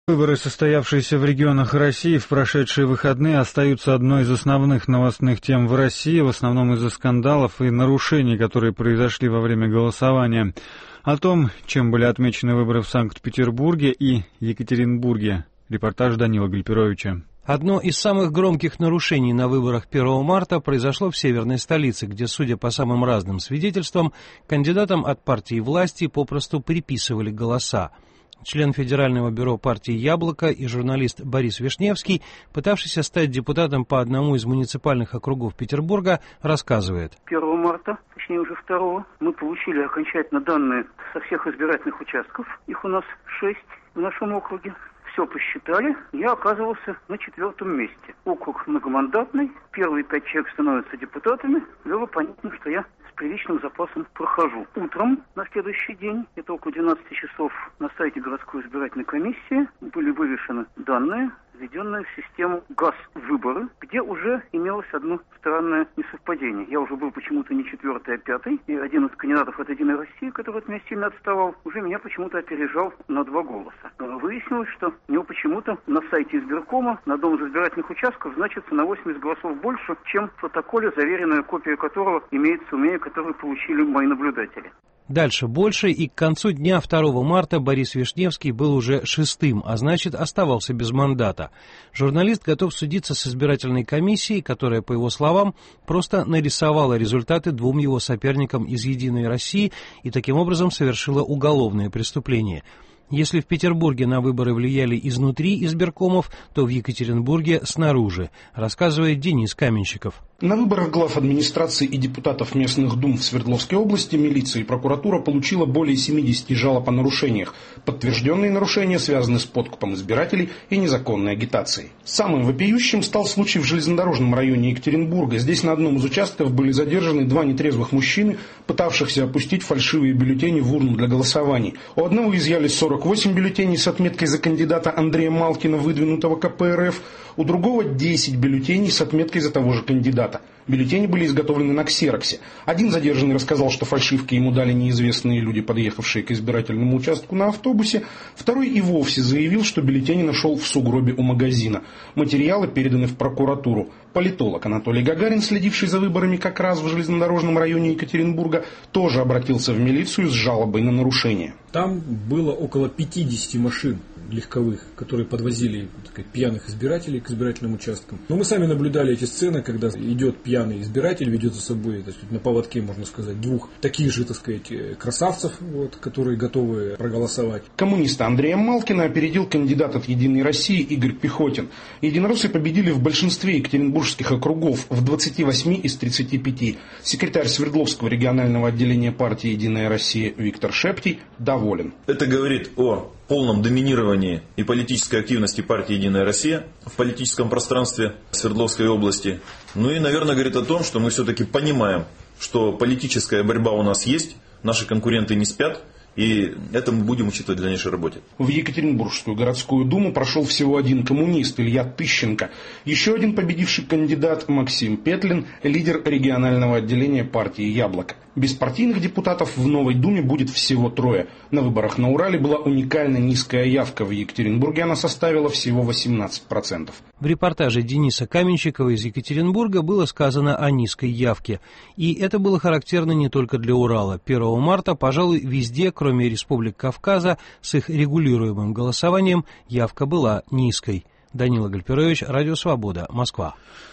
Выборы, состоявшиеся в регионах России в прошедшие выходные, остаются одной из основных новостных тем в России, в основном из-за скандалов и нарушений, которые произошли во время голосования. О том, чем были отмечены выборы в Санкт-Петербурге и Екатеринбурге. Репортаж Данила Гальперовича. Одно из самых громких нарушений на выборах 1 марта произошло в северной столице, где, судя по самым разным свидетельствам, кандидатам от партии власти попросту приписывали голоса. Член Федерального бюро партии «Яблоко» и журналист Борис Вишневский, пытавшийся стать депутатом по одному из муниципальных округов Петербурга, рассказывает. 1 марта, точнее уже 2, мы получили окончательно данные со всех избирательных участков. Их у нас 6 в нашем округе. Все посчитали, я оказывался на 4-м месте. Округ многомандатный, первые 5 человек становятся депутатами. Было понятно, что я с приличным запасом прохожу. Утром на следующий день, это около 12 часов, на сайте городской избирательной комиссии были вывешены данные, введенные в систему ГАЗ-выборы, где уже имелось одно странное несовпадение. Я уже был почему-то не 4-й, а 5-й, и один из кандидатов от «Единой России», который от меня сильно отставал, уже меня почему-то опережал на 2 голоса. Выяснилось, что у него почему-то на сайте избиркома на одном из избирательных участков значится на 80 голосов больше, чем в протоколе, заверенная копия которого имеется у меня, которую получили мои наблюдатели. Дальше больше, и к концу дня 2 марта Борис Вишневский был уже 6-м, а значит, оставался без мандата. Журналист готов судиться с избирательной комиссией, которая, по его словам, просто нарисовала результаты 2 его соперникам из «Единой России» и таким образом совершила уголовное преступление. Если в Петербурге на выборы влияли изнутри избиркомов, то в Екатеринбурге снаружи, рассказывает Денис Каменщиков. На выборах глав администрации и депутатов местных дум в Свердловской области милиция и прокуратура получила более 70 жалоб о нарушениях. Подтвержденные нарушения связаны с подкупом избирателей и незаконной агитацией. Самым вопиющим стал случай в железнодорожном районе Екатеринбурга. Здесь на одном из участков были задержаны 2 нетрезвых мужчины, пытавшихся опустить фальшивые бюллетени в урну для голосований. У одного изъяли 48 бюллетеней с отметкой за кандидата Андрея Малкина, выдвинутого КПРФ, у другого 10 бюллетеней с отметкой за того же кандидата. Бюллетени были изготовлены на ксероксе. Один задержанный рассказал, что фальшивки ему дали неизвестные люди, подъехавшие к избирательному участку на автобусе. Второй и вовсе заявил, что бюллетени нашел в сугробе у магазина. Материалы переданы в прокуратуру. Политолог Анатолий Гагарин, следивший за выборами как раз в железнодорожном районе Екатеринбурга, тоже обратился в милицию с жалобой на нарушение. Там было около 50 машин легковых, которые подвозили пьяных избирателей к избирательным участкам. Но мы сами наблюдали эти сцены, когда идет пьяный избиратель, ведет за собой на поводке, можно сказать, 2 таких же, красавцев, которые готовы проголосовать. Коммуниста Андрея Малкина опередил кандидат от «Единой России» Игорь Пехотин. Единороссы победили в большинстве екатеринбургских округов, в 28 из 35. Секретарь Свердловского регионального отделения партии «Единая Россия» Виктор Шептий доволен. Это говорит о полном доминировании и политической активности партии «Единая Россия» в политическом пространстве Свердловской области. Ну и, наверное, говорит о том, что мы все-таки понимаем, что политическая борьба у нас есть, наши конкуренты не спят, и это мы будем учитывать в дальнейшей работе. В Екатеринбургскую городскую думу прошел всего один коммунист, Илья Тыщенко. Еще один победивший кандидат Максим Петлин, лидер регионального отделения партии «Яблоко». Беспартийных депутатов в новой думе будет всего 3. На выборах на Урале была уникально низкая явка. В Екатеринбурге она составила всего 18%. В репортаже Дениса Каменщикова из Екатеринбурга было сказано о низкой явке. И это было характерно не только для Урала. 1 марта, пожалуй, везде, кроме республик Кавказа, с их регулируемым голосованием, явка была низкой. Данила Гальперович, Радио Свобода, Москва.